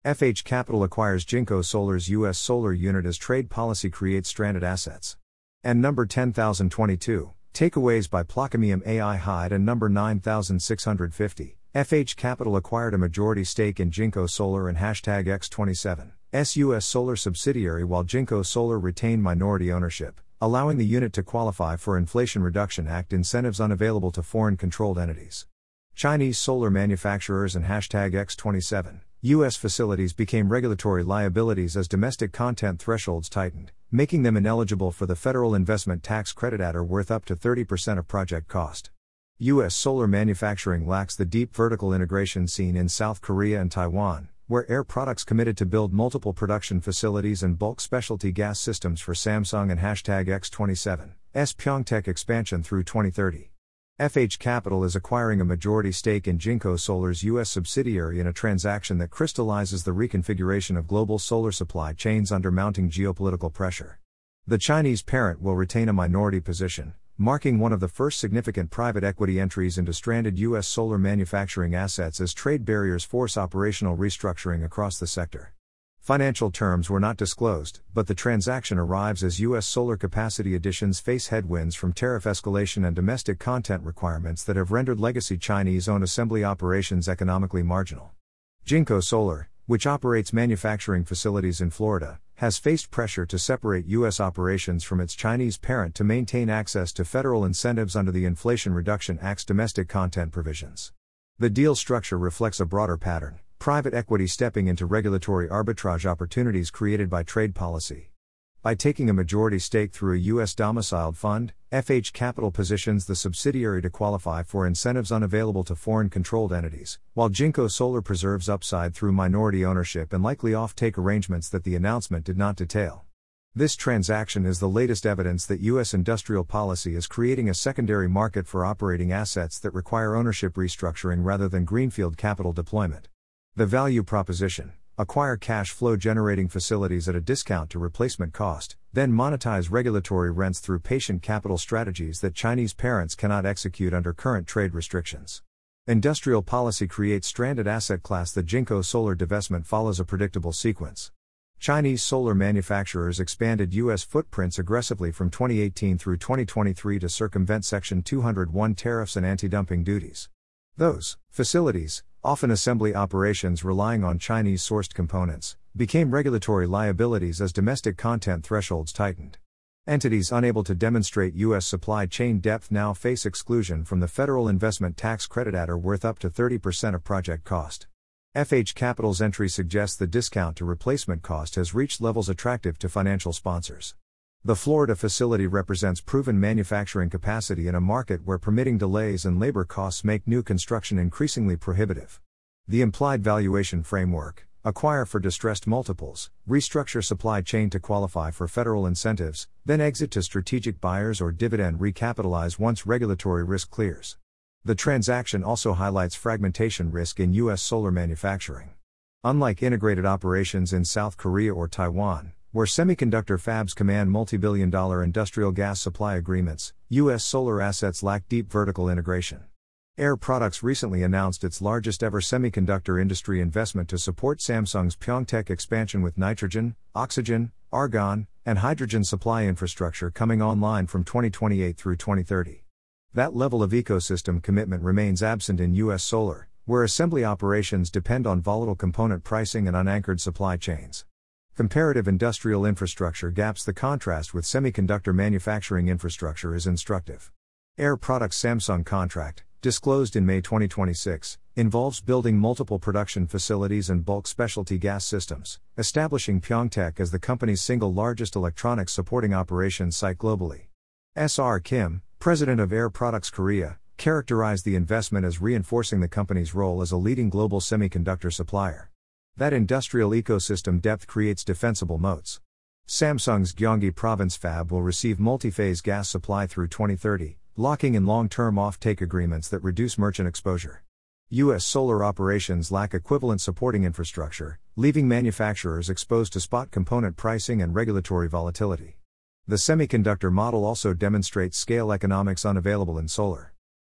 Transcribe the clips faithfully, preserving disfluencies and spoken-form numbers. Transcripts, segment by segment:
F H Capital acquires Jinko Solar's U S solar unit as trade policy creates stranded assets. And number ten thousand twenty-two, takeaways by Plaquemine A I Hyde. And number nine thousand six hundred fifty, F H Capital acquired a majority stake in Jinko Solar and hashtag X twenty-seven, S U S Solar subsidiary while Jinko Solar retained minority ownership, allowing the unit to qualify for Inflation Reduction Act incentives unavailable to foreign-controlled entities. Chinese solar manufacturers and hashtag X twenty-seven, U S facilities became regulatory liabilities as domestic content thresholds tightened, making them ineligible for the federal investment tax credit adder worth up to thirty percent of project cost. U S solar manufacturing lacks the deep vertical integration seen in South Korea and Taiwan, where Air Products committed to build multiple production facilities and bulk specialty gas systems for Samsung and hashtag X twenty-seven, S Pyeongtaek expansion through twenty thirty. F H Capital is acquiring a majority stake in Jinko Solar's U S subsidiary in a transaction that crystallizes the reconfiguration of global solar supply chains under mounting geopolitical pressure. The Chinese parent will retain a minority position, marking one of the first significant private equity entries into stranded U S solar manufacturing assets as trade barriers force operational restructuring across the sector. Financial terms were not disclosed, but the transaction arrives as U S solar capacity additions face headwinds from tariff escalation and domestic content requirements that have rendered legacy Chinese-owned assembly operations economically marginal. Jinko Solar, which operates manufacturing facilities in Florida, has faced pressure to separate U S operations from its Chinese parent to maintain access to federal incentives under the Inflation Reduction Act's domestic content provisions. The deal structure reflects a broader pattern: private equity stepping into regulatory arbitrage opportunities created by trade policy. By taking a majority stake through a U S domiciled fund, F H Capital positions the subsidiary to qualify for incentives unavailable to foreign-controlled entities, while Jinko Solar preserves upside through minority ownership and likely off-take arrangements that the announcement did not detail. This transaction is the latest evidence that U S industrial policy is creating a secondary market for operating assets that require ownership restructuring rather than greenfield capital deployment. The value proposition: acquire cash flow generating facilities at a discount to replacement cost, then monetize regulatory rents through patient capital strategies that Chinese parents cannot execute under current trade restrictions. Industrial policy creates stranded asset class. The Jinko Solar divestment follows a predictable sequence. Chinese solar manufacturers expanded U S footprints aggressively from twenty eighteen through twenty twenty-three to circumvent Section two oh one tariffs and anti-dumping duties. Those facilities, often assembly operations relying on Chinese-sourced components, became regulatory liabilities as domestic content thresholds tightened. Entities unable to demonstrate U S supply chain depth now face exclusion from the federal investment tax credit adder worth up to thirty percent of project cost. F H Capital's entry suggests the discount to replacement cost has reached levels attractive to financial sponsors. The Florida facility represents proven manufacturing capacity in a market where permitting delays and labor costs make new construction increasingly prohibitive. The implied valuation framework: acquire for distressed multiples, restructure supply chain to qualify for federal incentives, then exit to strategic buyers or dividend recapitalize once regulatory risk clears. The transaction also highlights fragmentation risk in U S solar manufacturing. Unlike integrated operations in South Korea or Taiwan, where semiconductor fabs command multi-billion dollar industrial gas supply agreements, U S solar assets lack deep vertical integration. Air Products recently announced its largest ever semiconductor industry investment to support Samsung's Pyeongtaek expansion, with nitrogen, oxygen, argon, and hydrogen supply infrastructure coming online from twenty twenty-eight through twenty thirty. That level of ecosystem commitment remains absent in U S solar, where assembly operations depend on volatile component pricing and unanchored supply chains. Comparative industrial infrastructure gaps. The contrast with semiconductor manufacturing infrastructure is instructive. Air Products' Samsung contract, disclosed in May twenty twenty-six, involves building multiple production facilities and bulk specialty gas systems, establishing Pyeongtaek as the company's single largest electronics supporting operations site globally. S R Kim, president of Air Products Korea, characterized the investment as reinforcing the company's role as a leading global semiconductor supplier. That industrial ecosystem depth creates defensible moats. Samsung's Gyeonggi Province fab will receive multi-phase gas supply through twenty thirty, locking in long-term off-take agreements that reduce merchant exposure. U S solar operations lack equivalent supporting infrastructure, leaving manufacturers exposed to spot component pricing and regulatory volatility. The semiconductor model also demonstrates scale economics unavailable in solar.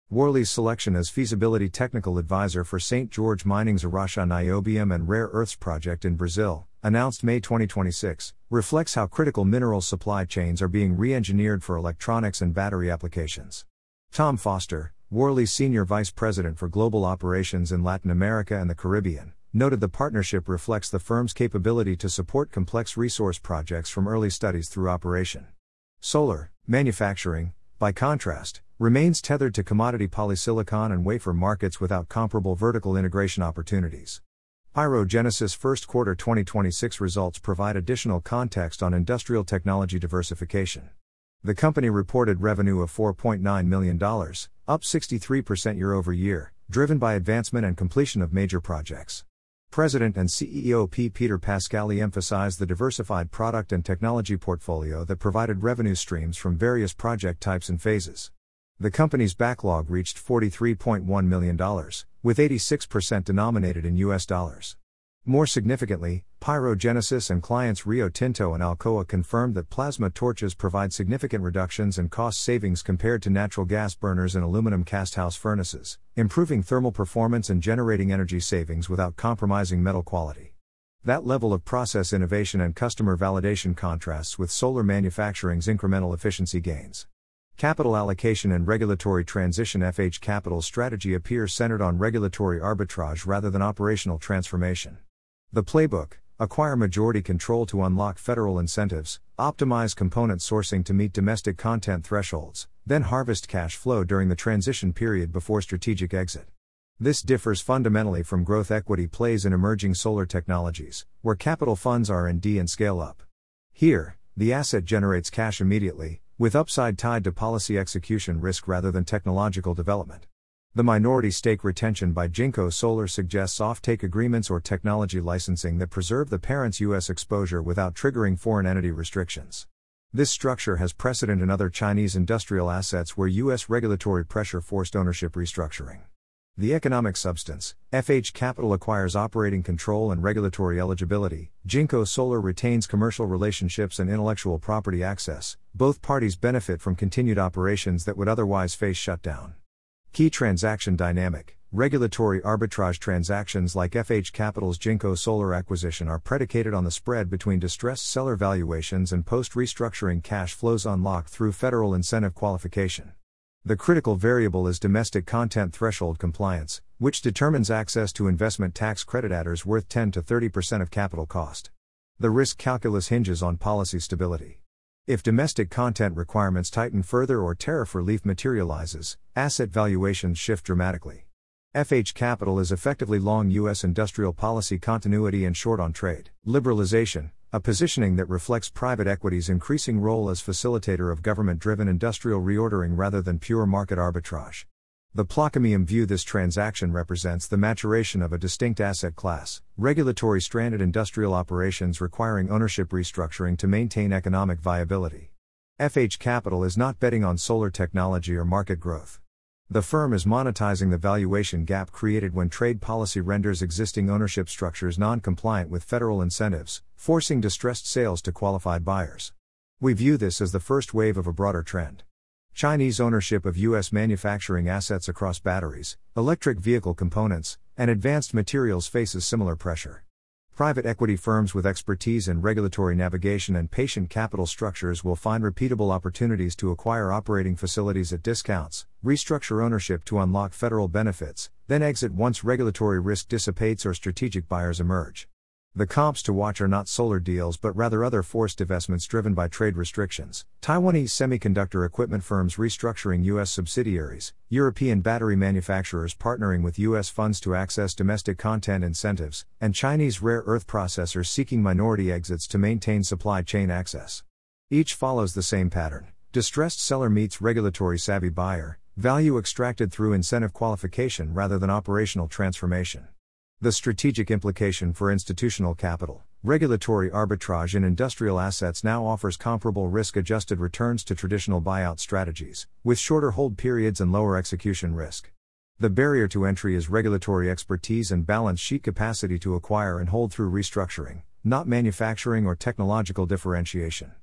Worley's selection as feasibility technical advisor for Saint George Mining's Araxá niobium and rare earths project in Brazil, announced May twenty twenty-six, reflects how critical mineral supply chains are being re-engineered for electronics and battery applications. Tom Foster, Worley's senior vice president for global operations in Latin America and the Caribbean, noted the partnership reflects the firm's capability to support complex resource projects from early studies through operation. Solar manufacturing, by contrast, remains tethered to commodity polysilicon and wafer markets without comparable vertical integration opportunities. PyroGenesis first quarter twenty twenty-six results provide additional context on industrial technology diversification. The company reported revenue of four point nine million dollars, up sixty-three percent year over year, driven by advancement and completion of major projects. President and C E O P. Peter Pascali emphasized the diversified product and technology portfolio that provided revenue streams from various project types and phases. The company's backlog reached forty-three point one million dollars, with eighty-six percent denominated in U S dollars. More significantly, PyroGenesis and clients Rio Tinto and Alcoa confirmed that plasma torches provide significant reductions and cost savings compared to natural gas burners and aluminum casthouse furnaces, improving thermal performance and generating energy savings without compromising metal quality. That level of process innovation and customer validation contrasts with solar manufacturing's incremental efficiency gains. Capital allocation and regulatory transition. F H Capital's strategy appears centered on regulatory arbitrage rather than operational transformation. The playbook: acquire majority control to unlock federal incentives, optimize component sourcing to meet domestic content thresholds, then harvest cash flow during the transition period before strategic exit. This differs fundamentally from growth equity plays in emerging solar technologies, where capital funds R and D and scale up. Here, the asset generates cash immediately, with upside tied to policy execution risk rather than technological development. The minority stake retention by Jinko Solar suggests off-take agreements or technology licensing that preserve the parent's U S exposure without triggering foreign entity restrictions. This structure has precedent in other Chinese industrial assets where U S regulatory pressure forced ownership restructuring. The economic substance: F H Capital acquires operating control and regulatory eligibility, Jinko Solar retains commercial relationships and intellectual property access. Both parties benefit from continued operations that would otherwise face shutdown. Key transaction dynamic: regulatory arbitrage transactions like F H Capital's Jinko Solar acquisition are predicated on the spread between distressed seller valuations and post-restructuring cash flows unlocked through federal incentive qualification. The critical variable is domestic content threshold compliance, which determines access to investment tax credit adders worth ten to thirty percent of capital cost. The risk calculus hinges on policy stability. If domestic content requirements tighten further or tariff relief materializes, asset valuations shift dramatically. F H Capital is effectively long U S industrial policy continuity and short on trade liberalization, a positioning that reflects private equity's increasing role as facilitator of government-driven industrial reordering rather than pure market arbitrage. The Plaquemines view this transaction represents the maturation of a distinct asset class, regulatory stranded industrial operations requiring ownership restructuring to maintain economic viability. F H Capital is not betting on solar technology or market growth. The firm is monetizing the valuation gap created when trade policy renders existing ownership structures non-compliant with federal incentives, forcing distressed sales to qualified buyers. We view this as the first wave of a broader trend. Chinese ownership of U S manufacturing assets across batteries, electric vehicle components, and advanced materials faces similar pressure. Private equity firms with expertise in regulatory navigation and patient capital structures will find repeatable opportunities to acquire operating facilities at discounts, restructure ownership to unlock federal benefits, then exit once regulatory risk dissipates or strategic buyers emerge. The comps to watch are not solar deals but rather other forced divestments driven by trade restrictions, Taiwanese semiconductor equipment firms restructuring U S subsidiaries, European battery manufacturers partnering with U S funds to access domestic content incentives, and Chinese rare earth processors seeking minority exits to maintain supply chain access. Each follows the same pattern: distressed seller meets regulatory savvy buyer, value extracted through incentive qualification rather than operational transformation. The strategic implication for institutional capital: regulatory arbitrage in industrial assets now offers comparable risk-adjusted returns to traditional buyout strategies, with shorter hold periods and lower execution risk. The barrier to entry is regulatory expertise and balance sheet capacity to acquire and hold through restructuring, not manufacturing or technological differentiation.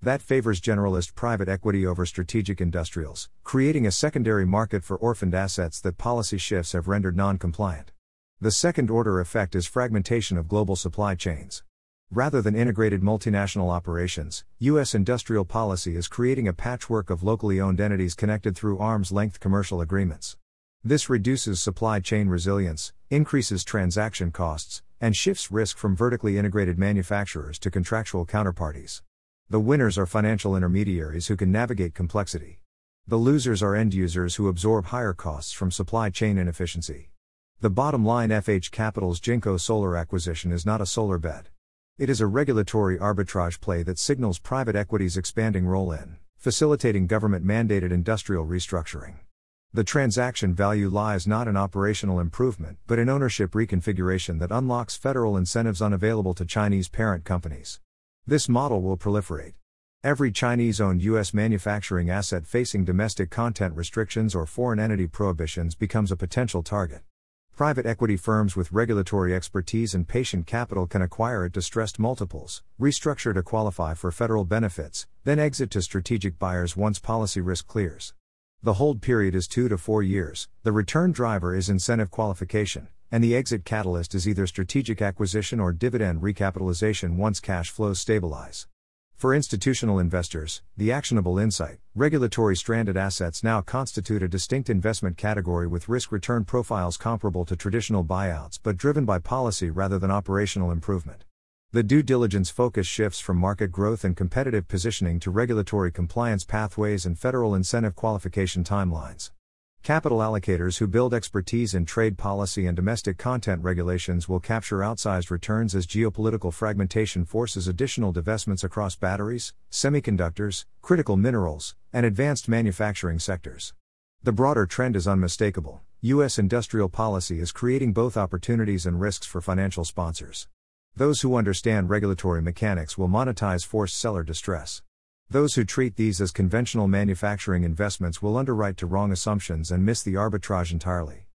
That favors generalist private equity over strategic industrials, creating a secondary market for orphaned assets that policy shifts have rendered non-compliant. The second-order effect is fragmentation of global supply chains. Rather than integrated multinational operations, U S industrial policy is creating a patchwork of locally owned entities connected through arm's-length commercial agreements. This reduces supply chain resilience, increases transaction costs, and shifts risk from vertically integrated manufacturers to contractual counterparties. The winners are financial intermediaries who can navigate complexity. The losers are end users who absorb higher costs from supply chain inefficiency. The bottom line: F H Capital's Jinko Solar acquisition is not a solar bet. It is a regulatory arbitrage play that signals private equity's expanding role in facilitating government-mandated industrial restructuring. The transaction value lies not in operational improvement but in ownership reconfiguration that unlocks federal incentives unavailable to Chinese parent companies. This model will proliferate. Every Chinese-owned U S manufacturing asset facing domestic content restrictions or foreign entity prohibitions becomes a potential target. Private equity firms with regulatory expertise and patient capital can acquire at distressed multiples, restructure to qualify for federal benefits, then exit to strategic buyers once policy risk clears. The hold period is two to four years, the return driver is incentive qualification, and the exit catalyst is either strategic acquisition or dividend recapitalization once cash flows stabilize. For institutional investors, the actionable insight: regulatory stranded assets now constitute a distinct investment category with risk-return profiles comparable to traditional buyouts but driven by policy rather than operational improvement. The due diligence focus shifts from market growth and competitive positioning to regulatory compliance pathways and federal incentive qualification timelines. Capital allocators who build expertise in trade policy and domestic content regulations will capture outsized returns as geopolitical fragmentation forces additional divestments across batteries, semiconductors, critical minerals, and advanced manufacturing sectors. The broader trend is unmistakable. U S industrial policy is creating both opportunities and risks for financial sponsors. Those who understand regulatory mechanics will monetize forced seller distress. Those who treat these as conventional manufacturing investments will underwrite to wrong assumptions and miss the arbitrage entirely.